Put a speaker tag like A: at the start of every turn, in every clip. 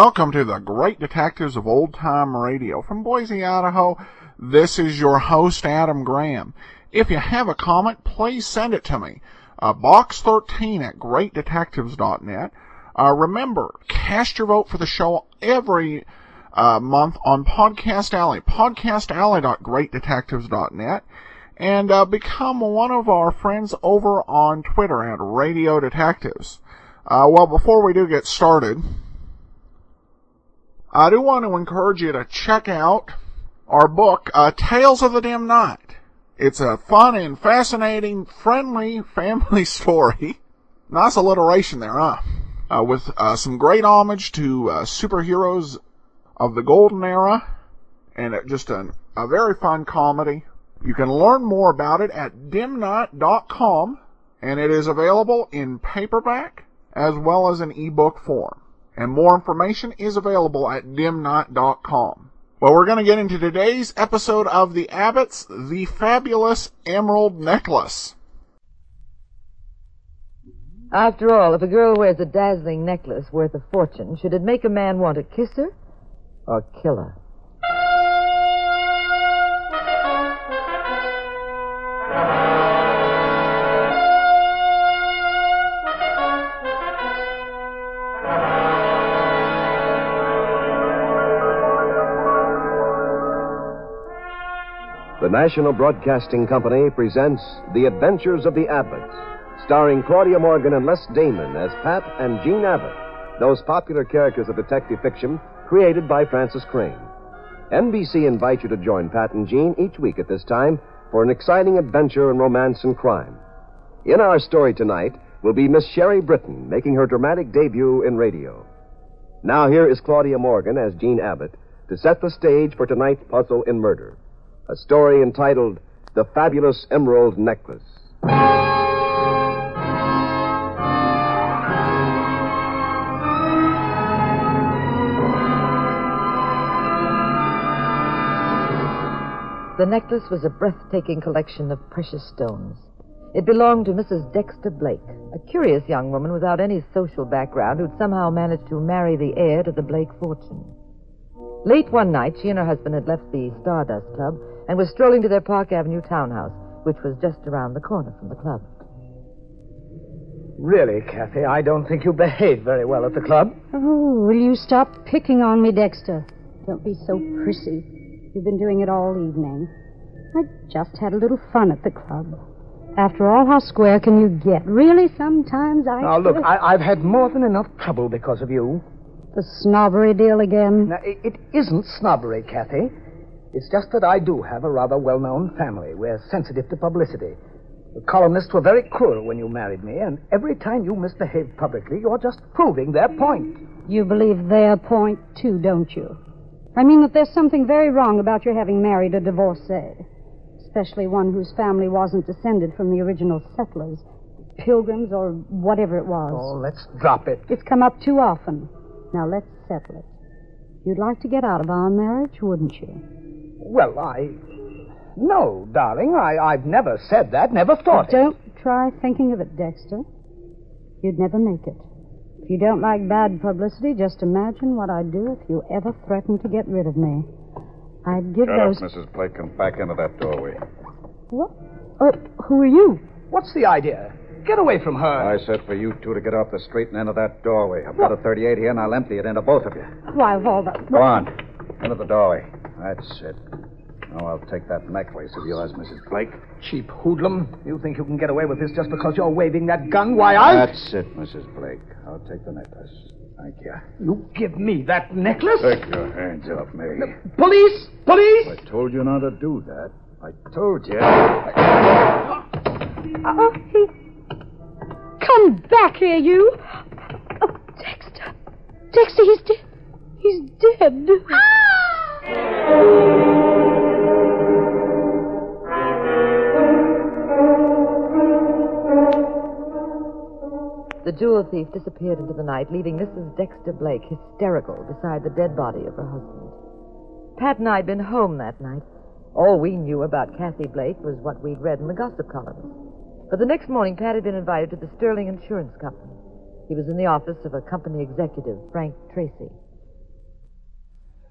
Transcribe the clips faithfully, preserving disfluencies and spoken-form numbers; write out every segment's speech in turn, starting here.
A: welcome to the Great Detectives of Old Time Radio. From Boise, Idaho, this is your host, Adam Graham. If you have a comment, please send it to me. Uh, box thirteen at great detectives dot net. Uh, remember, cast your vote for the show every uh, month on Podcast Alley, podcast alley dot great detectives dot net. And uh, become one of our friends over on Twitter at Radio Detectives. Uh, well, before we do get started, I do want to encourage you to check out our book, uh, Tales of the Dim Night. It's a fun and fascinating, friendly family story. Nice alliteration there, huh? Uh, with uh, some great homage to uh, superheroes of the golden era, and uh, just an, a very fun comedy. You can learn more about it at dim night dot com, and it is available in paperback as well as in ebook form. And more information is available at dim night dot com. Well, we're going to get into today's episode of The Abbotts, The Fabulous Emerald Necklace.
B: After all, if a girl wears a dazzling necklace worth a fortune, should it make a man want to kiss her or kill her?
C: The National Broadcasting Company presents The Adventures of the Abbotts, starring Claudia Morgan and Les Damon as Pat and Jean Abbott, those popular characters of detective fiction created by Francis Crane. N B C invites you to join Pat and Jean each week at this time for an exciting adventure in romance and crime. In our story tonight will be Miss Sherry Britton making her dramatic debut in radio. Now here is Claudia Morgan as Jean Abbott to set the stage for tonight's puzzle in murder. A story entitled The Fabulous Emerald Necklace.
B: The necklace was a breathtaking collection of precious stones. It belonged to Missus Dexter Blake, a curious young woman without any social background who'd somehow managed to marry the heir to the Blake fortune. Late one night, she and her husband had left the Stardust Club and was strolling to their Park Avenue townhouse, which was just around the corner from the club.
D: Really, Kathy, I don't think you behaved very well at the club.
E: Oh, will you stop picking on me, Dexter? Don't be so prissy. You've been doing it all evening. I just had a little fun at the club. After all, how square can you get? Really, sometimes I...
D: Now, look, I, I've had more than enough trouble because of you.
E: The snobbery deal again?
D: Now, it, it isn't snobbery, Kathy. It's just that I do have a rather well-known family. We're sensitive to publicity. The columnists were very cruel when you married me, and every time you misbehave publicly, you're just proving their point.
E: You believe their point, too, don't you? I mean that there's something very wrong about your having married a divorcee, especially one whose family wasn't descended from the original settlers, pilgrims, or whatever it was.
D: Oh, let's drop it.
E: It's come up too often. Now, let's settle it. You'd like to get out of our marriage, wouldn't you?
D: Well, I... No, darling, I, I've never said that, never thought
E: but
D: it.
E: Don't try thinking of it, Dexter. You'd never make it. If you don't like bad publicity, just imagine what I'd do if you ever threatened to get rid of me. I'd give
F: Shut
E: those...
F: up, Missus Blake. Come back into that doorway.
E: What? Oh, who are you?
D: What's the idea? Get away from her.
F: I said for you two to get off the straight and enter that doorway. I've got a thirty-eight here, and I'll empty it into both of you.
E: Why, of all the...
F: Go on. Into the doorway. That's it. Now I'll take that necklace of yours, Missus Blake.
D: Cheap hoodlum. You think you can get away with this just because you're waving that gun? Why, I...
F: That's it, Missus Blake. I'll take the necklace. Thank you.
D: You give me that necklace?
F: Take your hands off me.
D: Police! Police!
F: I told you not to do that. I told you.
E: Oh, he... Come back here, you. Oh, Dexter. Dexter, he's dead. He's dead.
B: The jewel thief disappeared into the night, leaving Missus Dexter Blake hysterical beside the dead body of her husband. Pat and I had been home that night. All we knew about Kathy Blake was what we'd read in the gossip columns. But the next morning, Pat had been invited to the Sterling Insurance Company. He was in the office of a company executive, Frank Tracy.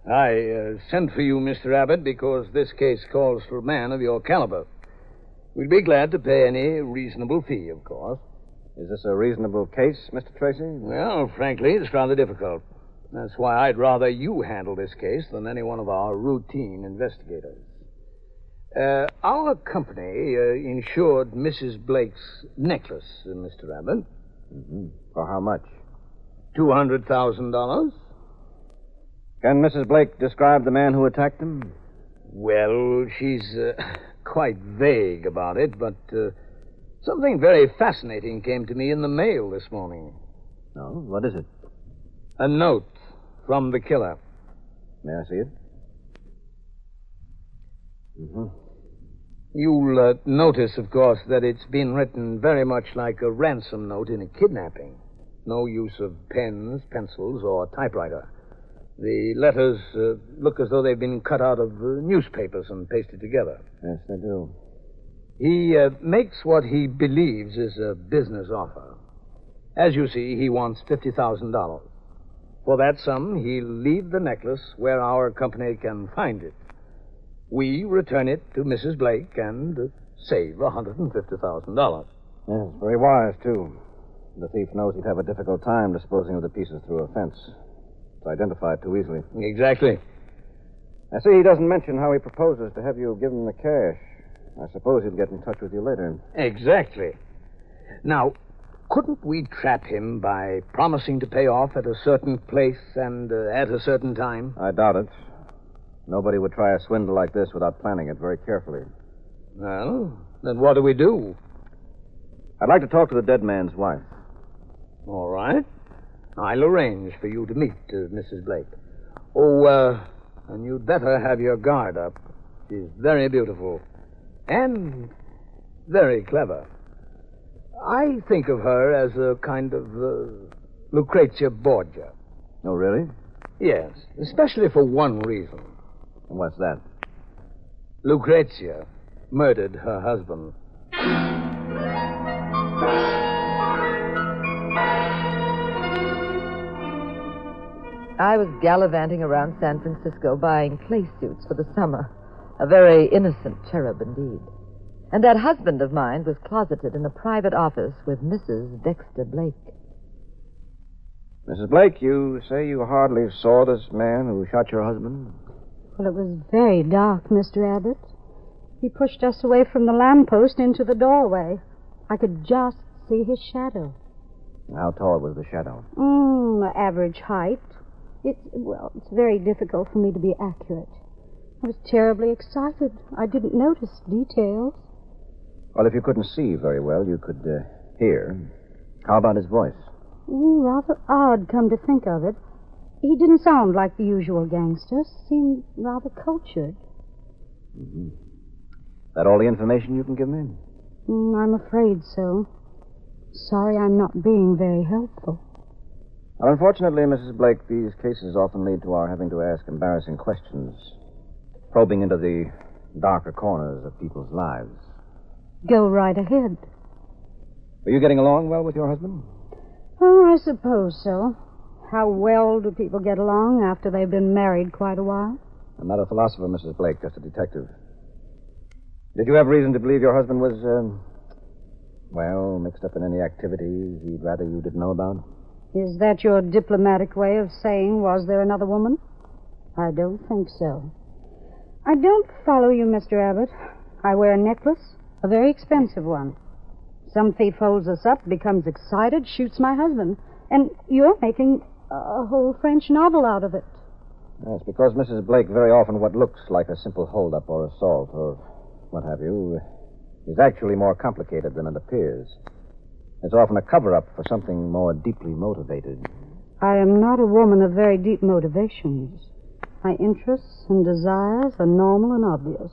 D: I uh, sent for you, Mister Abbott, because this case calls for a man of your caliber. We'd be glad to pay any reasonable fee, of course.
C: Is this a reasonable case, Mister Tracy?
D: Well, frankly, it's rather difficult. That's why I'd rather you handle this case than any one of our routine investigators. Uh, our company uh, insured Missus Blake's necklace, uh, Mister Abbott.
C: Mm-hmm. For how much?
D: Two hundred thousand dollars.
C: Can Missus Blake describe the man who attacked him?
D: Well, she's uh, quite vague about it, but uh, something very fascinating came to me in the mail this morning.
C: No? What is it?
D: A note from the killer.
C: May I see it? Mm-hmm.
D: You'll uh, notice, of course, that it's been written very much like a ransom note in a kidnapping. No use of pens, pencils, or typewriter. The letters uh, look as though they've been cut out of uh, newspapers and pasted together.
C: Yes, they do.
D: He uh, makes what he believes is a business offer. As you see, he wants fifty thousand dollars. For that sum, he'll leave the necklace where our company can find it. We return it to Missus Blake and uh, save one hundred fifty thousand dollars.
C: Yes, very wise, too. The thief knows he'd have a difficult time disposing of the pieces through a fence. It's identified too easily.
D: Exactly.
C: I see he doesn't mention how he proposes to have you give him the cash. I suppose he'll get in touch with you later.
D: Exactly. Now, couldn't we trap him by promising to pay off at a certain place and uh, at a certain time?
C: I doubt it. Nobody would try a swindle like this without planning it very carefully.
D: Well, then what do we do?
C: I'd like to talk to the dead man's wife.
D: All right. I'll arrange for you to meet uh, Missus Blake. Oh, uh, and you'd better have your guard up. She's very beautiful. And very clever. I think of her as a kind of uh, Lucrezia Borgia.
C: Oh, really?
D: Yes, especially for one reason.
C: And what's that?
D: Lucrezia murdered her husband.
B: I was gallivanting around San Francisco buying play suits for the summer. A very innocent cherub indeed. And that husband of mine was closeted in a private office with Missus Dexter Blake.
C: Missus Blake, you say you hardly saw this man who shot your husband?
E: Well, it was very dark, Mister Abbott. He pushed us away from the lamppost into the doorway. I could just see his shadow.
C: How tall was the shadow?
E: Mm, average height. It's, well, it's very difficult for me to be accurate. I was terribly excited. I didn't notice details.
C: Well, if you couldn't see very well, you could uh, hear. How about his voice?
E: Mm, rather odd, come to think of it. He didn't sound like the usual gangster. Seemed rather cultured.
C: Mm-hmm. That all the information you can give me?
E: Mm, I'm afraid so. Sorry I'm not being very helpful.
C: Well, unfortunately, Missus Blake, these cases often lead to our having to ask embarrassing questions, probing into the darker corners of people's lives.
E: Go right ahead.
C: Are you getting along well with your husband?
E: Oh, I suppose so. How well do people get along after they've been married quite a while?
C: I'm not a philosopher, Missus Blake, just a detective. Did you have reason to believe your husband was, um, well, mixed up in any activities he'd rather you didn't know about?
E: Is that your diplomatic way of saying, was there another woman? I don't think so. I don't follow you, Mister Abbott. I wear a necklace, a very expensive one. Some thief holds us up, becomes excited, shoots my husband. And you're making a whole French novel out of it.
C: That's because Missus Blake, very often what looks like a simple hold-up or assault or what have you is actually more complicated than it appears. It's often a cover-up for something more deeply motivated.
E: I am not a woman of very deep motivations. My interests and desires are normal and obvious.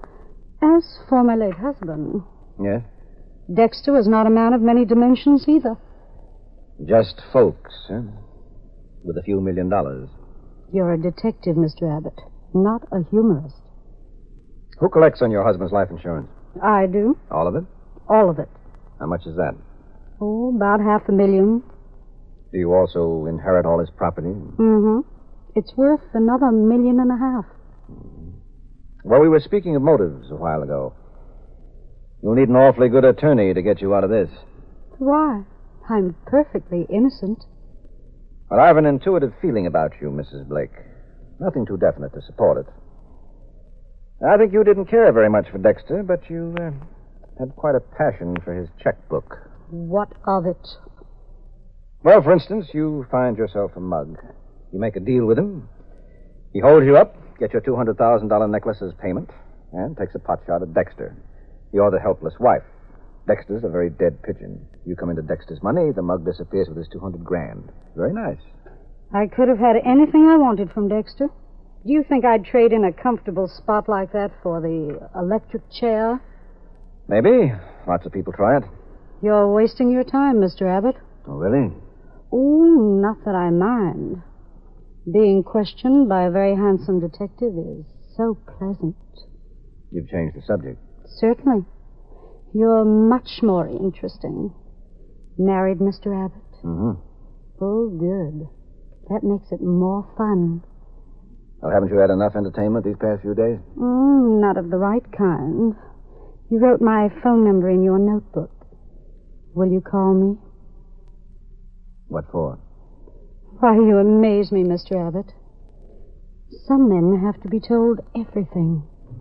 E: As for my late husband...
C: Yes?
E: Dexter was not a man of many dimensions either.
C: Just folks, huh? With a few million dollars.
E: You're a detective, Mister Abbott, not a humorist.
C: Who collects on your husband's life insurance?
E: I do.
C: All of it?
E: All of it.
C: How much is that?
E: Oh, about half a million.
C: Do you also inherit all his property?
E: Mm-hmm. It's worth another million and a half.
G: Well, we were speaking of motives a while ago. You'll need an awfully good attorney to get you out of this.
E: Why? I'm perfectly innocent.
G: But I have an intuitive feeling about you, Missus Blake. Nothing too definite to support it. I think you didn't care very much for Dexter, but you uh, had quite a passion for his checkbook.
E: What of it?
G: Well, for instance, you find yourself a mug. You make a deal with him. He holds you up, gets your two hundred thousand dollars necklace as payment, and takes a pot shot at Dexter. You're the helpless wife. Dexter's a very dead pigeon. You come into Dexter's money, the mug disappears with his two hundred grand. Very nice.
E: I could have had anything I wanted from Dexter. Do you think I'd trade in a comfortable spot like that for the electric chair?
G: Maybe. Lots of people try it.
E: You're wasting your time, Mister Abbott.
G: Oh, really?
E: Oh, not that I mind. Being questioned by a very handsome detective is so pleasant.
G: You've changed the subject.
E: Certainly. You're much more interesting. Married, Mister Abbott?
G: Mm-hmm.
E: Oh, good. That makes it more fun.
G: Well, haven't you had enough entertainment these past few days?
E: Mm, not of the right kind. You wrote my phone number in your notebook. Will you call me?
G: What for?
E: Why, you amaze me, Mister Abbott. Some men have to be told everything.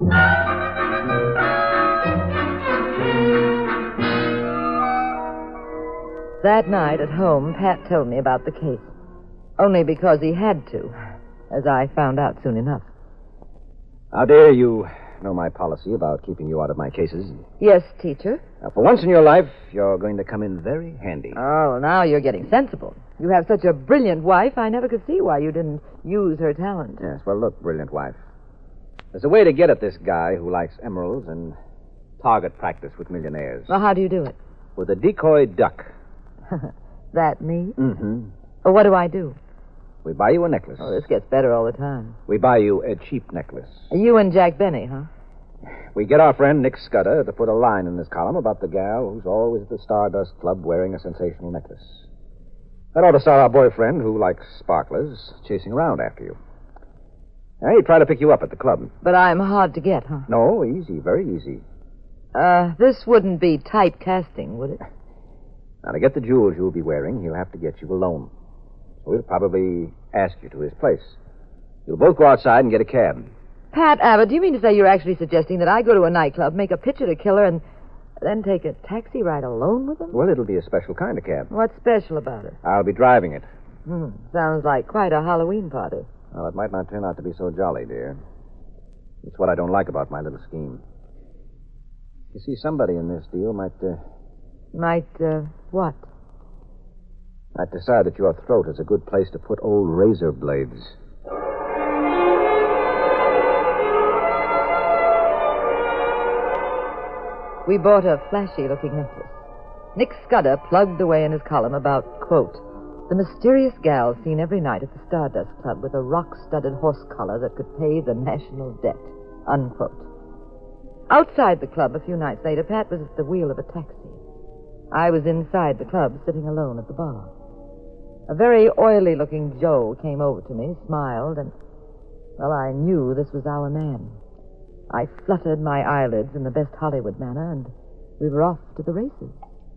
B: That night at home, Pat told me about the case. Only because he had to, as I found out soon enough.
G: How dare you know my policy about keeping you out of my cases?
B: Yes, teacher.
G: Now, for once in your life, you're going to come in very handy.
B: Oh, now you're getting sensible. You have such a brilliant wife, I never could see why you didn't use her talent.
G: Yes, well, look, brilliant wife. There's a way to get at this guy who likes emeralds and target practice with millionaires.
B: Well, how do you do it?
G: With a decoy duck.
B: That me?
G: Mm-hmm.
B: Well, what do I do?
G: We buy you a necklace.
B: Oh, this gets better all the time.
G: We buy you a cheap necklace.
B: You and Jack Benny, huh?
G: We get our friend Nick Scudder to put a line in his column about the gal who's always at the Stardust Club wearing a sensational necklace. That ought to start our boyfriend, who likes sparklers, chasing around after you. Now, he'd try to pick you up at the club.
B: But I'm hard to get, huh?
G: No, easy, very easy.
B: Uh, this wouldn't be typecasting, would it?
G: Now, to get the jewels you'll be wearing, he'll have to get you alone. So he'll probably ask you to his place. You'll both go outside and get a cab.
B: Pat Abbott, do you mean to say you're actually suggesting that I go to a nightclub, make a pitch at a killer, and then take a taxi ride alone with him?
G: Well, it'll be a special kind of cab.
B: What's special about it?
G: I'll be driving it.
B: Hmm, sounds like quite a Halloween party.
G: Well, it might not turn out to be so jolly, dear. It's what I don't like about my little scheme. You see, somebody in this deal might, uh...
B: Might, uh, what?
G: Might decide that your throat is a good place to put old razor blades.
B: We bought a flashy-looking necklace. Nick Scudder plugged away in his column about, quote, the mysterious gal seen every night at the Stardust Club with a rock-studded horse collar that could pay the national debt, unquote. Outside the club a few nights later, Pat was at the wheel of a taxi. I was inside the club, sitting alone at the bar. A very oily-looking Joe came over to me, smiled, and, well, I knew this was our man. I fluttered my eyelids in the best Hollywood manner, and we were off to the races.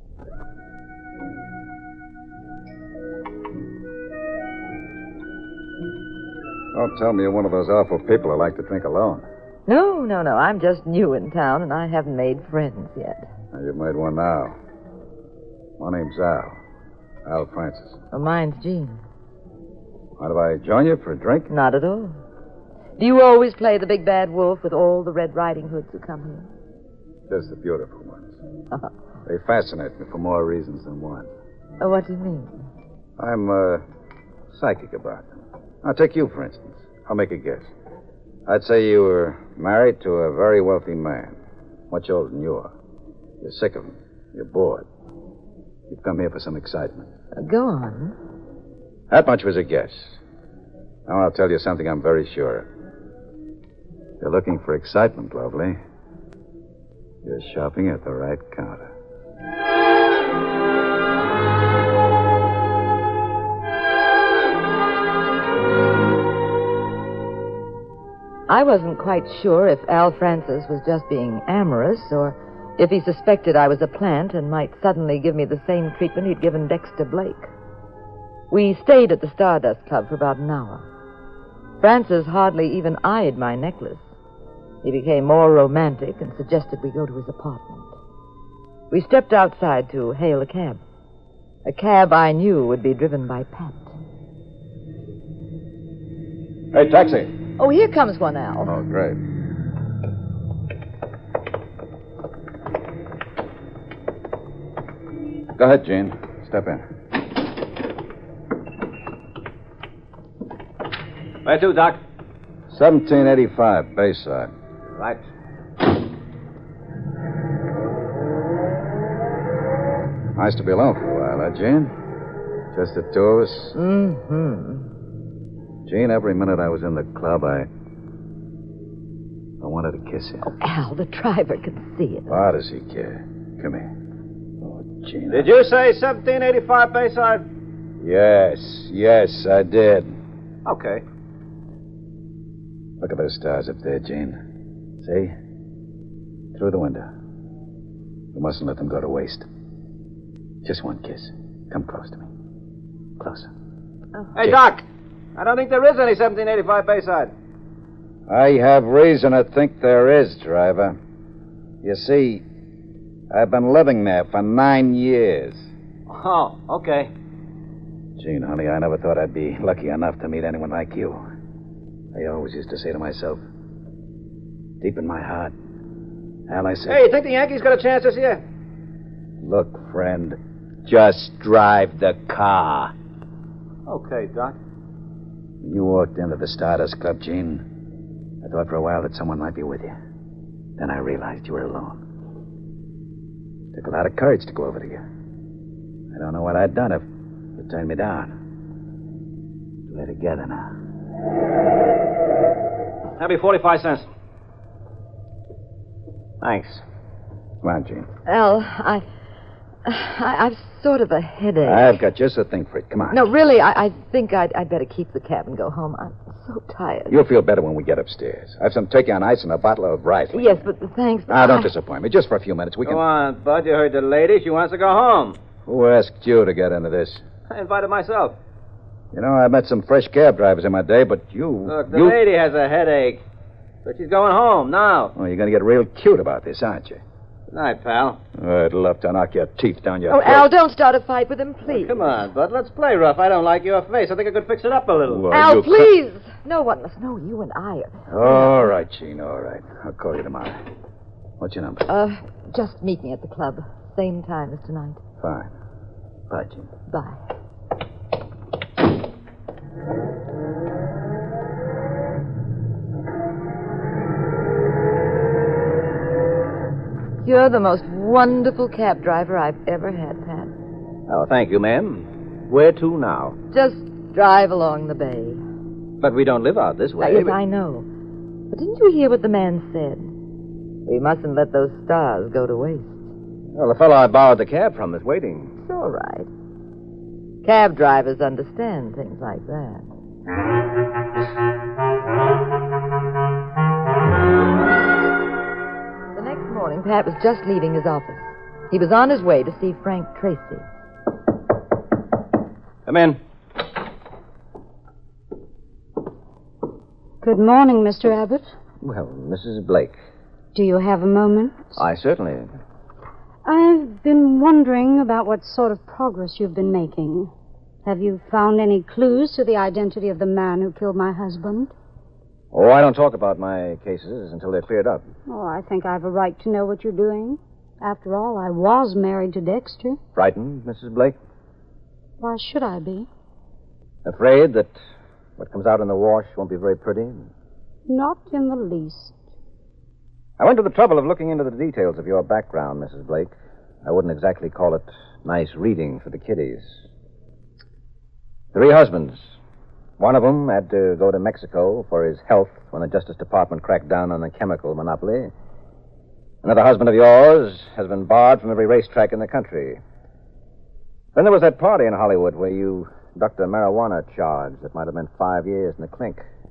F: Don't tell me you're one of those awful people who like to drink alone.
B: No, no, no. I'm just new in town, and I haven't made friends yet.
F: Now, you've made one now. My name's Al. Al Francis.
B: Oh, mine's Jean.
F: Mind if I join you for a drink?
B: Not at all. Do you always play the big bad wolf with all the Red Riding Hoods who come here?
F: Just the beautiful ones. They fascinate me for more reasons than one.
B: Oh, what do you mean?
F: I'm, uh, psychic about them. I'll take you, for instance. I'll make a guess. I'd say you were married to a very wealthy man. Much older than you are. You're sick of him. You're bored. You've come here for some excitement.
B: Uh, go on.
F: That much was a guess. Now I'll tell you something I'm very sure of. You're looking for excitement, lovely. You're shopping at the right counter.
B: I wasn't quite sure if Al Francis was just being amorous or if he suspected I was a plant and might suddenly give me the same treatment he'd given Dexter Blake. We stayed at the Stardust Club for about an hour. Francis hardly even eyed my necklace. He became more romantic and suggested we go to his apartment. We stepped outside to hail a cab. A cab I knew would be driven by Pat.
F: Hey, taxi.
B: Oh, here comes one, Al.
F: Oh, great. Go ahead, Gene. Step in.
H: Where to, Doc?
F: seventeen eighty-five, Bayside.
H: Right.
F: Nice to be alone for a while, huh, Gene? Just the two of us?
B: Mm-hmm.
F: Gene, every minute I was in the club, I... I wanted to kiss you.
B: Oh, Al, the driver can see it.
F: Why does he care? Come here. Oh, Gene.
H: Did you say seventeen eighty-five Bayside?
F: Yes, yes, I did.
H: Okay.
F: Look at those stars up there, Gene. See? Through the window. We mustn't let them go to waste. Just one kiss. Come close to me. Closer.
B: Oh.
H: Hey, Doc. I don't think there is any seventeen eighty-five Bayside.
F: I have reason to think there is, driver. You see, I've been living there for nine years.
H: Oh, okay.
F: Gene, honey, I never thought I'd be lucky enough to meet anyone like you. I always used to say to myself, deep in my heart, Al, I said...
H: Hey, you think the Yankees got a chance this year?
F: Look, friend, just drive the car.
H: Okay, Doc.
F: When you walked into the Stardust Club, Gene, I thought for a while that someone might be with you. Then I realized you were alone. Took a lot of courage to go over to you. I don't know what I'd done if you turned me down. We're together now.
H: That'll be forty-five cents. Thanks.
F: Come on, Gene.
B: Al, I, I, I've sort of a headache.
F: I've got just the thing for it. Come on.
B: No, really, I, I think I'd, I'd better keep the cab and go home. I'm so tired.
F: You'll feel better when we get upstairs. I have some turkey on ice and a bottle of Riesling.
B: Yes, but thanks. But
F: Ah, don't
B: I...
F: disappoint me. Just for a few minutes. We
H: Go
F: can...
H: on, Bud. You heard the lady. She wants to go home.
F: Who asked you to get into this?
H: I invited myself.
F: You know, I've met some fresh cab drivers in my day, but you...
H: Look, the
F: you...
H: lady has a headache. But she's going home now.
F: Oh, you're going to get real cute about this, aren't you?
H: Good night, pal.
F: I'd love to knock your teeth down your
B: Oh,
F: throat.
B: Al, don't start a fight with him, please.
H: Oh, come on, Bud. Let's play rough. I don't like your face. I think I could fix it up a little.
F: Well,
B: Al,
F: you
B: please. No one must know you and I are...
F: All right, Gene, all right. I'll call you tomorrow. What's your number?
B: Uh, just meet me at the club. Same time as tonight.
F: Fine. Bye, Gene.
B: Bye. You're the most wonderful cab driver I've ever had, Pat.
H: Oh, thank you, ma'am. Where to now?
B: Just drive along the bay.
H: But we don't live out this way.
B: Yes, I know. But didn't you hear what the man said? We mustn't let those stars go to waste.
H: Well, the fellow I borrowed the cab from is waiting.
B: It's all right. Cab drivers understand things like that. The next morning, Pat was just leaving his office. He was on his way to see Frank Tracy.
H: Come in.
E: Good morning, Mister Abbott.
G: Well, Missus Blake.
E: Do you have a moment?
G: I certainly...
E: I've been wondering about what sort of progress you've been making. Have you found any clues to the identity of the man who killed my husband?
G: Oh, I don't talk about my cases until they're cleared up.
E: Oh, I think I have a right to know what you're doing. After all, I was married to Dexter.
G: Frightened, Missus Blake?
E: Why should I be?
G: Afraid that what comes out in the wash won't be very pretty?
E: Not in the least.
G: I went to the trouble of looking into the details of your background, Missus Blake. I wouldn't exactly call it nice reading for the kiddies. Three husbands. One of them had to go to Mexico for his health when the Justice Department cracked down on the chemical monopoly. Another husband of yours has been barred from every racetrack in the country. Then there was that party in Hollywood where you ducked a marijuana charge that might have meant five years in the clink.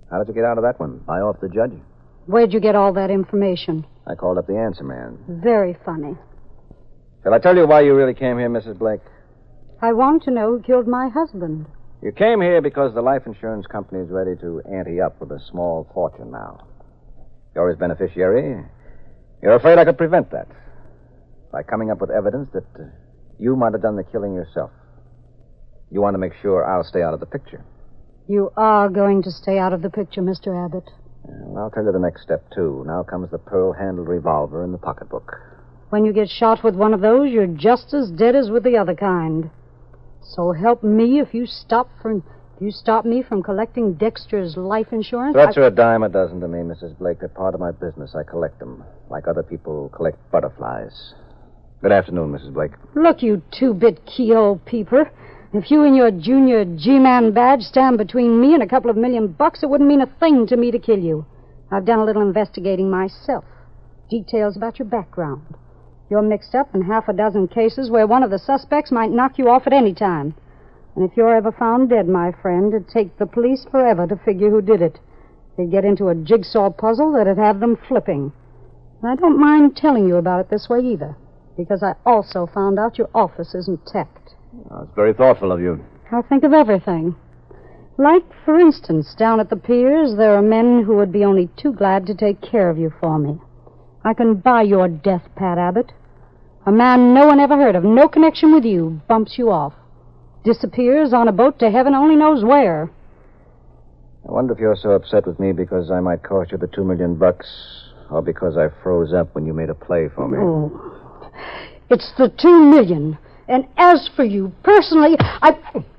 G: How did you get out of that one? Buy off the judge?
E: Where'd you get all that information?
G: I called up the answer man.
E: Very funny.
G: Shall I tell you why you really came here, Missus Blake?
E: I want to know who killed my husband.
G: You came here because the life insurance company is ready to ante up with a small fortune now. You're his beneficiary. You're afraid I could prevent that by coming up with evidence that uh, you might have done the killing yourself. You want to make sure I'll stay out of the picture.
E: You are going to stay out of the picture, Mister Abbott.
G: Well, I'll tell you the next step, too. Now comes the pearl-handled revolver in the pocketbook.
E: When you get shot with one of those, you're just as dead as with the other kind. So help me if you stop from if you stop me from collecting Dexter's life insurance.
G: Threats
E: I...
G: are a dime a dozen to me, Missus Blake. They're part of my business. I collect them, like other people collect butterflies. Good afternoon, Missus Blake.
E: Look, you two-bit keyhole peeper. If you and your junior G-Man badge stand between me and a couple of million bucks, it wouldn't mean a thing to me to kill you. I've done a little investigating myself. Details about your background. You're mixed up in half a dozen cases where one of the suspects might knock you off at any time. And if you're ever found dead, my friend, it'd take the police forever to figure who did it. They'd get into a jigsaw puzzle that'd have them flipping. And I don't mind telling you about it this way either, because I also found out your office isn't tapped.
G: Oh, it's very thoughtful of you.
E: I'll think of everything. Like, for instance, down at the piers, there are men who would be only too glad to take care of you for me. I can buy your death, Pat Abbott. A man no one ever heard of, no connection with you, bumps you off. Disappears on a boat to heaven only knows where.
G: I wonder if you're so upset with me because I might cost you the two million bucks, or because I froze up when you made a play for me.
E: Oh, it's the two million. And as for you, personally, I...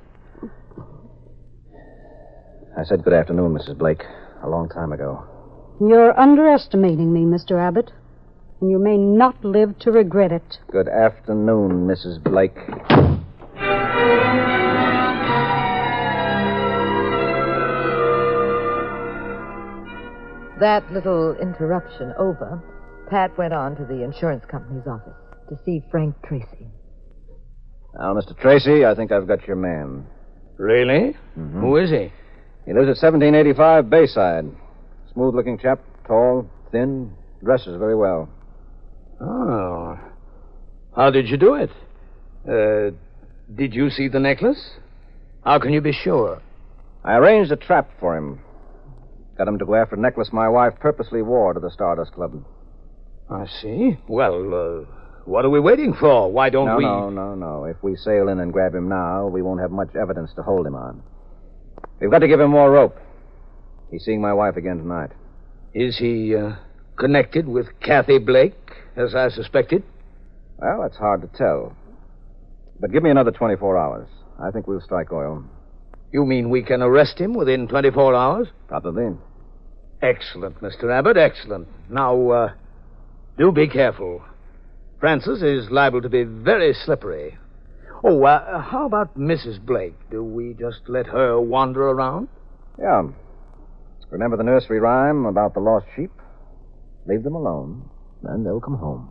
G: I said good afternoon, Missus Blake, a long time ago.
E: You're underestimating me, Mister Abbott. And you may not live to regret it.
G: Good afternoon, Missus Blake.
B: That little interruption over, Pat went on to the insurance company's office to see Frank Tracy.
G: Now, Mister Tracy, I think I've got your man.
D: Really?
G: Mm-hmm.
D: Who is he?
G: He lives at seventeen eighty-five Bayside. Smooth-looking chap, tall, thin, dresses very well.
D: Oh. How did you do it? Uh, did you see the necklace? How can you be sure?
G: I arranged a trap for him. Got him to go after a necklace my wife purposely wore to the Stardust Club.
D: I see. Well, uh, what are we waiting for? Why don't
G: no,
D: we...
G: No, no, no, no. If we sail in and grab him now, we won't have much evidence to hold him on. We've got to give him more rope. He's seeing my wife again tonight.
D: Is he uh, connected with Kathy Blake, as I suspected?
G: Well, it's hard to tell. But give me another twenty-four hours. I think we'll strike oil.
D: You mean we can arrest him within twenty-four hours?
G: Probably.
D: Excellent, Mister Abbott, excellent. Now, uh, do be careful. Francis is liable to be very slippery. Oh, uh, how about Missus Blake? Do we just let her wander around?
G: Yeah. Remember the nursery rhyme about the lost sheep? Leave them alone, and they'll come home.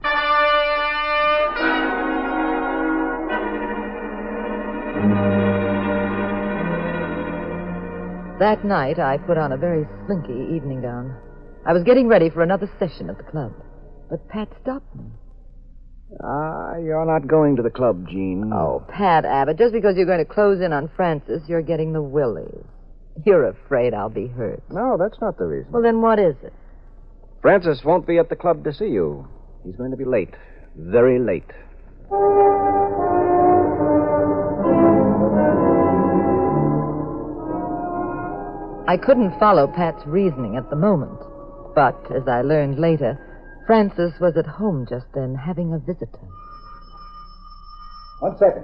B: That night, I put on a very slinky evening gown. I was getting ready for another session at the club, but Pat stopped me.
G: Ah, you're not going to the club, Jean.
B: Oh, Pat Abbott, just because you're going to close in on Francis, you're getting the willies. You're afraid I'll be hurt.
G: No, that's not the reason.
B: Well, then what is it?
G: Francis won't be at the club to see you. He's going to be late. Very late.
B: I couldn't follow Pat's reasoning at the moment. But, as I learned later, Francis was at home just then, having a visitor.
G: One second.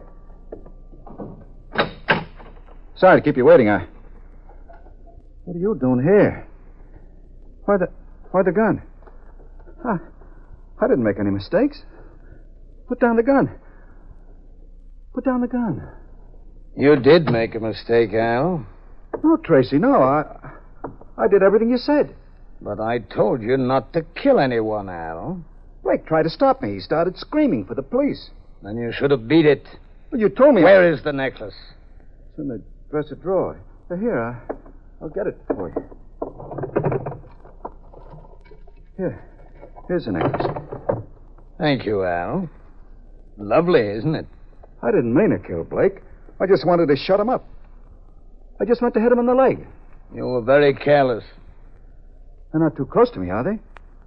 G: Sorry to keep you waiting. I... What are you doing here? Why the... Why the gun? I... I didn't make any mistakes. Put down the gun. Put down the gun.
D: You did make a mistake, Al.
G: No, Tracy, no. I... I did everything you said.
D: But I told you not to kill anyone, Al.
G: Blake tried to stop me. He started screaming for the police.
D: Then you should have beat it.
G: Well, you told me...
D: Where I... is the necklace?
G: It's in the dresser drawer. Uh, here, I...
F: I'll get it for you. Here. Here's the necklace.
D: Thank you, Al. Lovely, isn't it?
F: I didn't mean to kill Blake. I just wanted to shut him up. I just meant to hit him in the leg.
D: You were very careless.
F: They're not too close to me, are they?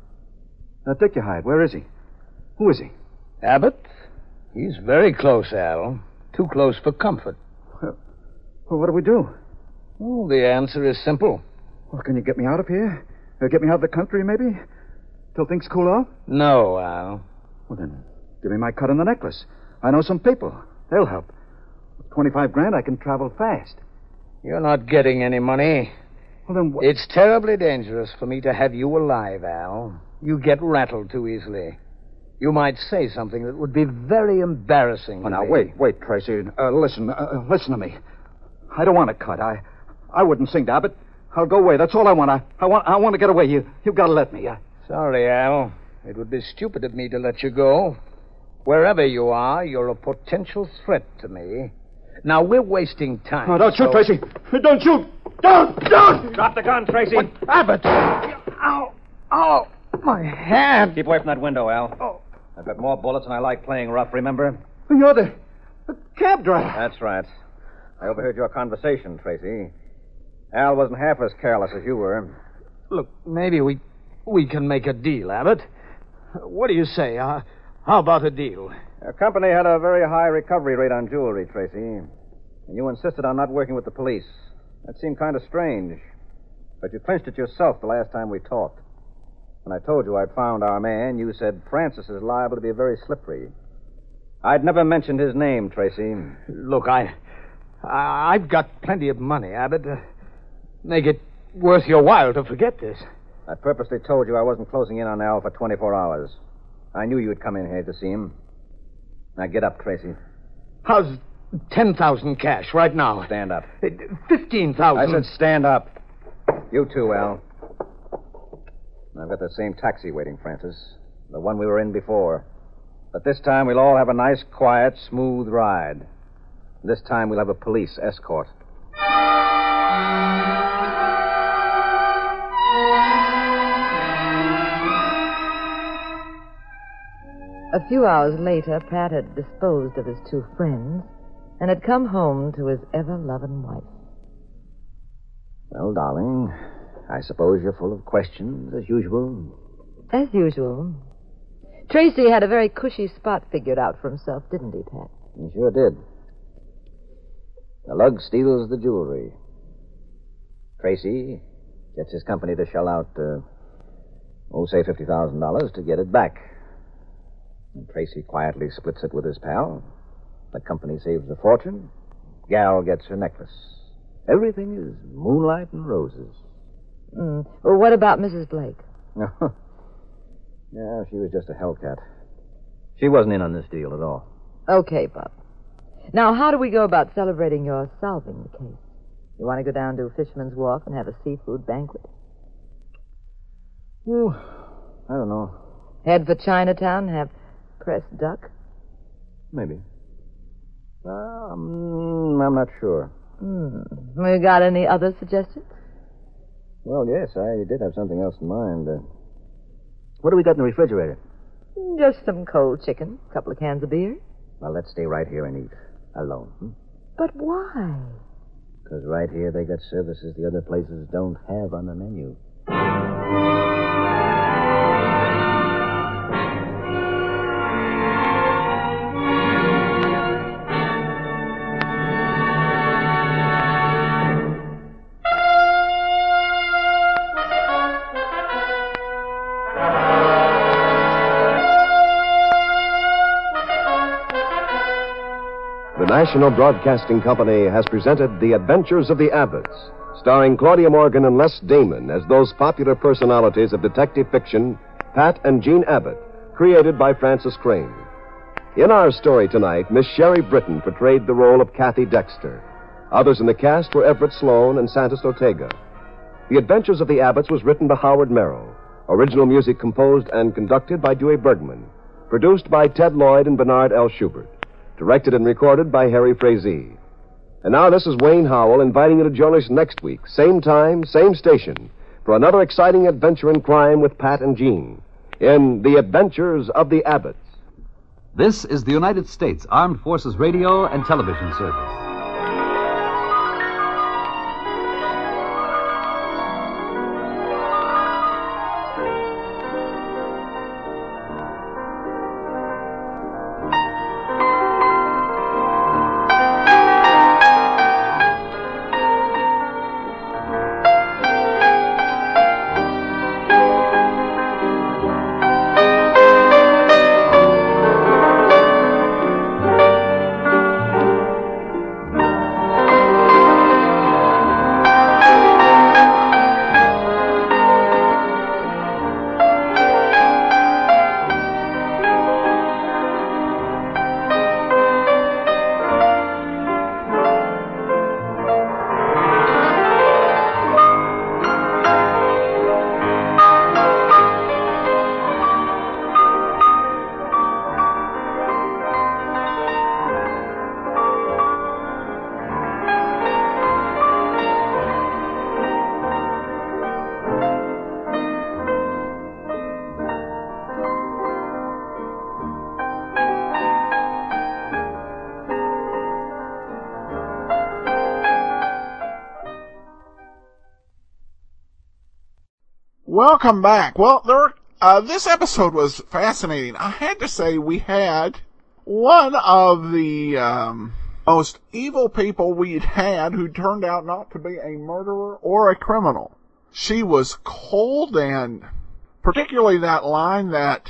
F: Now, Dick, you hide. Where is he? Who is he?
D: Abbott? He's very close, Al. Too close for comfort.
F: Well, well, what do we do?
D: Oh, the answer is simple.
F: Well, can you get me out of here? Or get me out of the country, maybe? Till things cool off?
D: No, Al.
F: Well, then, give me my cut on the necklace. I know some people. They'll help. With twenty-five grand, I can travel fast.
D: You're not getting any money.
F: Well, then what?
D: It's terribly dangerous for me to have you alive, Al. You get rattled too easily. You might say something that would be very embarrassing.
F: Oh,
D: to
F: now,
D: me.
F: wait, wait, Tracy. Uh, listen, uh, listen to me. I don't want to cut. I I wouldn't sing to Abbott. I'll go away. That's all I want. I, I want I want to get away. You, you've got to let me. I...
D: Sorry, Al. It would be stupid of me to let you go. Wherever you are, you're a potential threat to me. Now, we're wasting time.
F: No, don't
D: so...
F: shoot, Tracy. Don't shoot. Don't, don't.
G: Drop the gun, Tracy.
D: What? Abbott! Ow! Ow! My hand!
G: Keep away from that window, Al.
D: Oh.
G: I've got more bullets and I like playing rough, remember?
F: You're the, the cab driver.
G: That's right. I overheard your conversation, Tracy. Al wasn't half as careless as you were.
D: Look, maybe we we can make a deal, Abbott. What do you say? Uh, how about a deal?
G: Your company had a very high recovery rate on jewelry, Tracy. And you insisted on not working with the police. That seemed kind of strange. But you clinched it yourself the last time we talked. When I told you I'd found our man, you said Francis is liable to be very slippery. I'd never mentioned his name, Tracy.
D: Look, I, I I've got plenty of money, Abbott. Uh, make it worth your while to forget this.
G: I purposely told you I wasn't closing in on Al for twenty-four hours. I knew you'd come in here to see him. Now get up, Tracy.
D: How's ten thousand cash right now?
G: Stand up.
D: Fifteen thousand.
G: I said stand up. You too, Al. I've got the same taxi waiting, Francis. The one we were in before. But this time we'll all have a nice, quiet, smooth ride. This time we'll have a police escort.
B: A few hours later, Pat had disposed of his two friends and had come home to his ever-loving wife.
G: Well, darling, I suppose you're full of questions, as usual.
B: As usual. Tracy had a very cushy spot figured out for himself, didn't he, Pat?
G: He sure did. The lug steals the jewelry. Tracy gets his company to shell out, uh, oh, say fifty thousand dollars to get it back. And Tracy quietly splits it with his pal. The company saves a fortune. Gal gets her necklace. Everything is moonlight and roses.
B: Mm. Well, what about Missus Blake?
G: Yeah, she was just a hellcat. She wasn't in on this deal at all.
B: Okay, Bob. Now, how do we go about celebrating your solving the case? You want to go down to Fisherman's Wharf and have a seafood banquet?
G: Oh, I don't know.
B: Head for Chinatown and have pressed duck?
G: Maybe. Um, I'm not sure.
B: Hmm. We got any other suggestions?
G: Well, yes, I did have something else in mind. Uh, what do we got in the refrigerator?
B: Just some cold chicken, a couple of cans of beer.
G: Well, let's stay right here and eat. Alone. Hmm?
B: But why?
G: Because right here they got services the other places don't have on the menu.
C: The National Broadcasting Company has presented The Adventures of the Abbotts, starring Claudia Morgan and Les Damon as those popular personalities of detective fiction, Pat and Jean Abbott, created by Francis Crane. In our story tonight, Miss Sherry Britton portrayed the role of Kathy Dexter. Others in the cast were Everett Sloan and Santos Ortega. The Adventures of the Abbotts was written by Howard Merrill. Original music composed and conducted by Dewey Bergman. Produced by Ted Lloyd and Bernard L. Schubert. Directed and recorded by Harry Frazee. And now this is Wayne Howell inviting you to join us next week, same time, same station, for another exciting adventure in crime with Pat and Jean in The Adventures of the Abbotts.
I: This is the United States Armed Forces Radio and Television Service.
A: Welcome back. Well, there, uh, this episode was fascinating. I had to say we had one of the um, most evil people we'd had who turned out not to be a murderer or a criminal. She was cold, and particularly that line that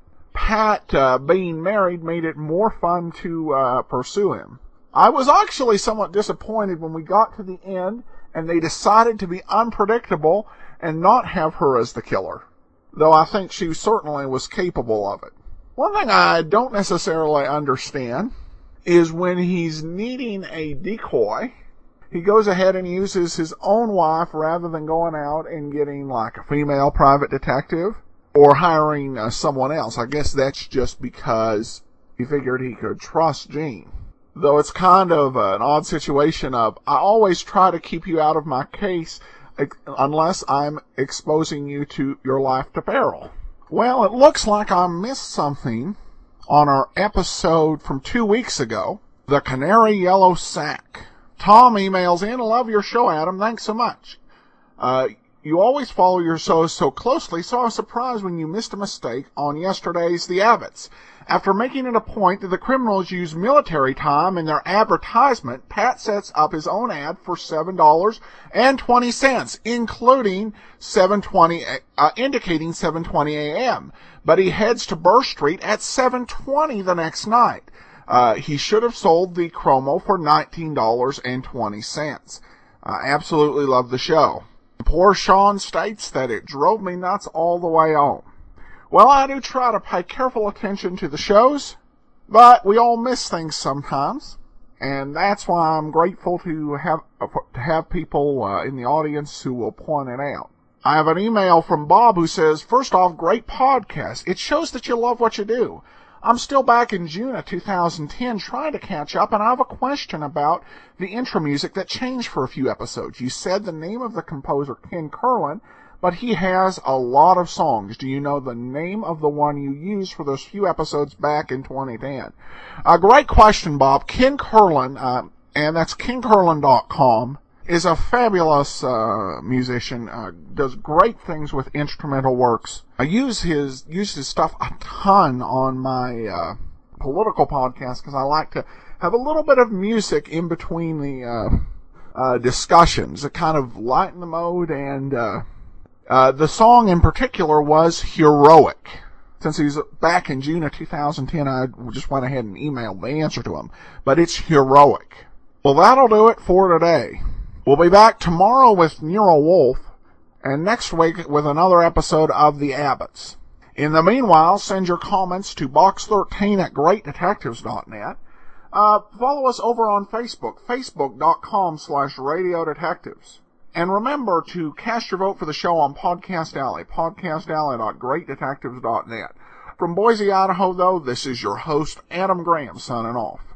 A: Pat uh, being married made it more fun to uh, pursue him. I was actually somewhat disappointed when we got to the end and they decided to be unpredictable and not have her as the killer, though I think she certainly was capable of it. One thing I don't necessarily understand is when he's needing a decoy, he goes ahead and uses his own wife rather than going out and getting like a female private detective or hiring uh, someone else. I guess that's just because he figured he could trust Jean. Though it's kind of an odd situation of, I always try to keep you out of my case unless I'm exposing you to your life to peril. Well, it looks like I missed something on our episode from two weeks ago, The Canary Yellow Sack. Tom emails in, I love your show, Adam. Thanks so much. Uh, you always follow your shows so closely, so I was surprised when you missed a mistake on yesterday's The Abbotts. After making it a point that the criminals use military time in their advertisement, Pat sets up his own ad for seven dollars and twenty cents, including seven twenty, uh, indicating seven twenty a.m. But he heads to Burr Street at seven twenty the next night. Uh, he should have sold the chromo for nineteen dollars and twenty cents. I absolutely love the show. Poor Sean states that it drove me nuts all the way home. Well, I do try to pay careful attention to the shows, but we all miss things sometimes, and that's why I'm grateful to have to have people uh, in the audience who will point it out. I have an email from Bob who says, first off, great podcast. It shows that you love what you do. I'm still back in June of two thousand ten trying to catch up, and I have a question about the intro music that changed for a few episodes. You said the name of the composer, Ken Curlin, but he has a lot of songs. Do you know the name of the one you used for those few episodes back in twenty ten? A great question, Bob. Ken Curlin, uh, and that's ken curlin dot com, is a fabulous uh, musician, uh, does great things with instrumental works. I use his use his stuff a ton on my uh, political podcast because I like to have a little bit of music in between the uh, uh, discussions to kind of lighten the mode, and uh, uh, the song in particular was Heroic. Since he's back in June of two thousand ten, I just went ahead and emailed the answer to him. But it's Heroic. Well, that'll do it for today. We'll be back tomorrow with Nero Wolfe, and next week with another episode of The Abbotts. In the meanwhile, send your comments to box thirteen at great detectives dot net. Uh, follow us over on Facebook, facebook.com slash radio detectives. And remember to cast your vote for the show on Podcast Alley, podcast alley dot great detectives dot net. From Boise, Idaho, though, this is your host, Adam Graham, signing off.